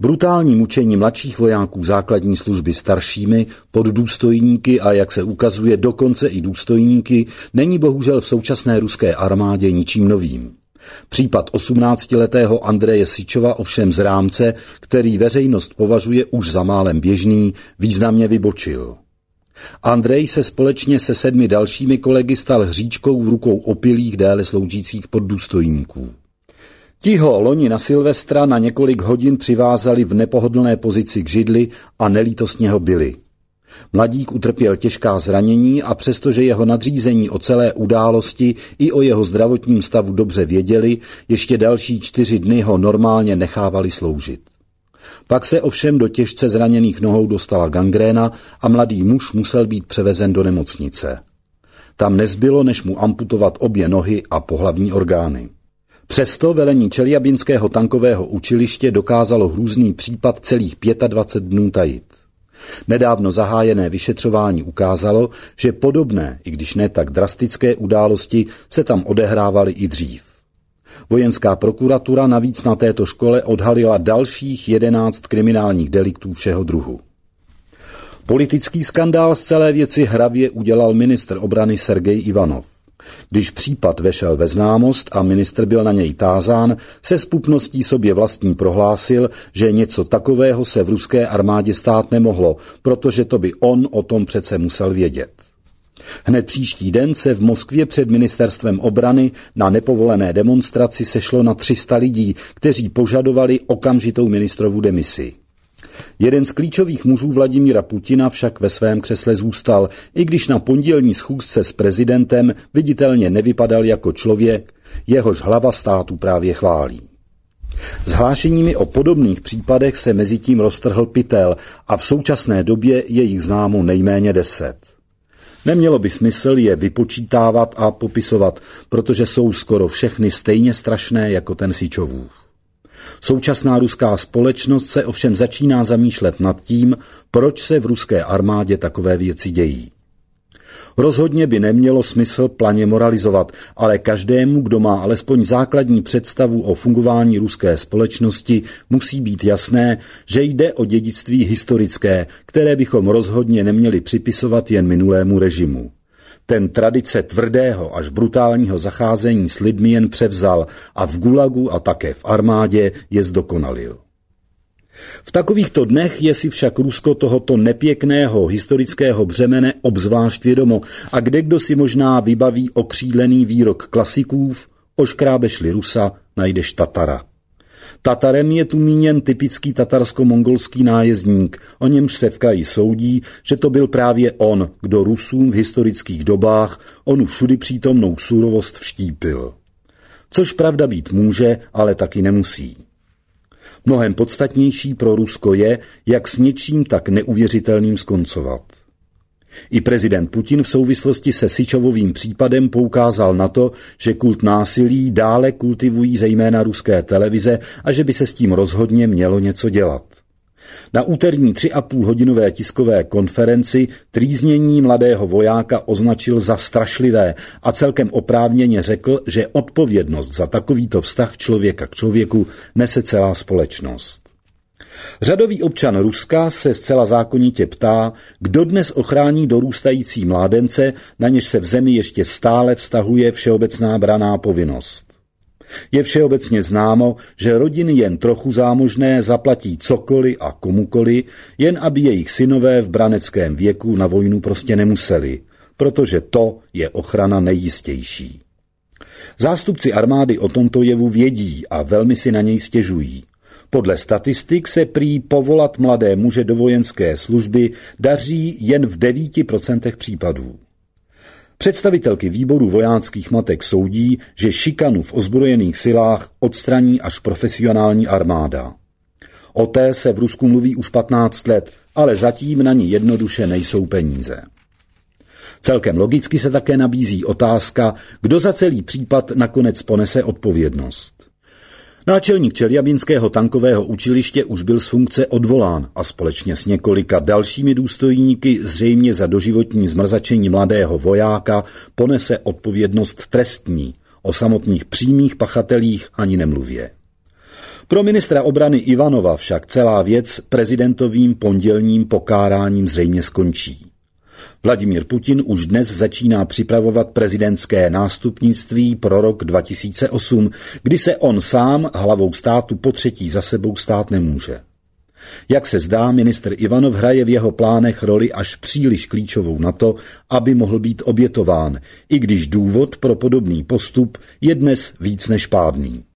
Brutální mučení mladších vojáků základní služby staršími, poddůstojníky a jak se ukazuje dokonce i důstojníky není bohužel v současné ruské armádě ničím novým. Případ 18letého Andreje Syčova ovšem z rámce, který veřejnost považuje už za málem běžný, významně vybočil. Andrej se společně se 7 dalšími kolegy stal hříčkou v rukou opilých déle sloužících poddůstojníků. Ti ho loni na Silvestra na několik hodin přivázali v nepohodlné pozici k židli a nelítostně ho bili. Mladík utrpěl těžká zranění a přestože jeho nadřízení o celé události i o jeho zdravotním stavu dobře věděli, ještě další 4 dny ho normálně nechávali sloužit. Pak se ovšem do těžce zraněných nohou dostala gangréna a mladý muž musel být převezen do nemocnice. Tam nezbylo, než mu amputovat obě nohy a pohlavní orgány. Přesto velení Čeljabinského tankového učiliště dokázalo hrůzný případ celých 25 dnů tajit. Nedávno zahájené vyšetřování ukázalo, že podobné, i když ne tak drastické události se tam odehrávaly i dřív. Vojenská prokuratura navíc na této škole odhalila dalších 11 kriminálních deliktů všeho druhu. Politický skandál z celé věci hravě udělal ministr obrany Sergej Ivanov. Když případ vešel ve známost a ministr byl na něj tázán, se zpupností sobě vlastní prohlásil, že něco takového se v ruské armádě stát nemohlo, protože to by on o tom přece musel vědět. Hned příští den se v Moskvě před ministerstvem obrany na nepovolené demonstraci sešlo na 300 lidí, kteří požadovali okamžitou ministrovu demisi. Jeden z klíčových mužů Vladimíra Putina však ve svém křesle zůstal, i když na pondělní schůzce s prezidentem viditelně nevypadal jako člověk, jehož hlava státu právě chválí. S hlášeními o podobných případech se mezitím roztrhl pytel a v současné době je jich známo nejméně 10. Nemělo by smysl je vypočítávat a popisovat, protože jsou skoro všechny stejně strašné jako ten Syčovův. Současná ruská společnost se ovšem začíná zamýšlet nad tím, proč se v ruské armádě takové věci dějí. Rozhodně by nemělo smysl planě moralizovat, ale každému, kdo má alespoň základní představu o fungování ruské společnosti, musí být jasné, že jde o dědictví historické, které bychom rozhodně neměli připisovat jen minulému režimu. Ten tradice tvrdého až brutálního zacházení s lidmi jen převzal a v gulagu a také v armádě je zdokonalil. V takovýchto dnech je si však Rusko tohoto nepěkného historického břemene obzvlášť vědomo a kdekdo si možná vybaví okřídlený výrok klasiků: oškrábeš-li Rusa, najdeš Tatara. Tatarem je tu míněn typický tatarsko-mongolský nájezdník, o němž se v kraji soudí, že to byl právě on, kdo Rusům v historických dobách onu všudy přítomnou surovost vštípil. Což pravda být může, ale taky nemusí. Mnohem podstatnější pro Rusko je, jak s něčím tak neuvěřitelným skoncovat. I prezident Putin v souvislosti se Syčovovým případem poukázal na to, že kult násilí dále kultivují zejména ruské televize a že by se s tím rozhodně mělo něco dělat. Na úterní 3,5hodinové tiskové konferenci trýznění mladého vojáka označil za strašlivé a celkem oprávněně řekl, že odpovědnost za takovýto vztah člověka k člověku nese celá společnost. Řadový občan Ruska se zcela zákonitě ptá, kdo dnes ochrání dorůstající mládence, na něž se v zemi ještě stále vztahuje všeobecná branná povinnost. Je všeobecně známo, že rodiny jen trochu zámožné zaplatí cokoliv a komukoliv, jen aby jejich synové v braneckém věku na vojnu prostě nemuseli, protože to je ochrana nejjistější. Zástupci armády o tomto jevu vědí a velmi si na něj stěžují. Podle statistik se prý povolat mladé muže do vojenské služby daří jen v 9% případů. Představitelky výboru vojáckých matek soudí, že šikanu v ozbrojených silách odstraní až profesionální armáda. O té se v Rusku mluví už 15 let, ale zatím na ní jednoduše nejsou peníze. Celkem logicky se také nabízí otázka, kdo za celý případ nakonec ponese odpovědnost. Náčelník Čeljabinského tankového učiliště už byl z funkce odvolán a společně s několika dalšími důstojníky zřejmě za doživotní zmrzačení mladého vojáka ponese odpovědnost trestní, o samotných přímých pachatelích ani nemluvě. Pro ministra obrany Ivanova však celá věc prezidentovým pondělním pokáráním zřejmě skončí. Vladimír Putin už dnes začíná připravovat prezidentské nástupnictví pro rok 2008, kdy se on sám hlavou státu potřetí za sebou stát nemůže. Jak se zdá, ministr Ivanov hraje v jeho plánech roli až příliš klíčovou na to, aby mohl být obětován, i když důvod pro podobný postup je dnes víc než pádný.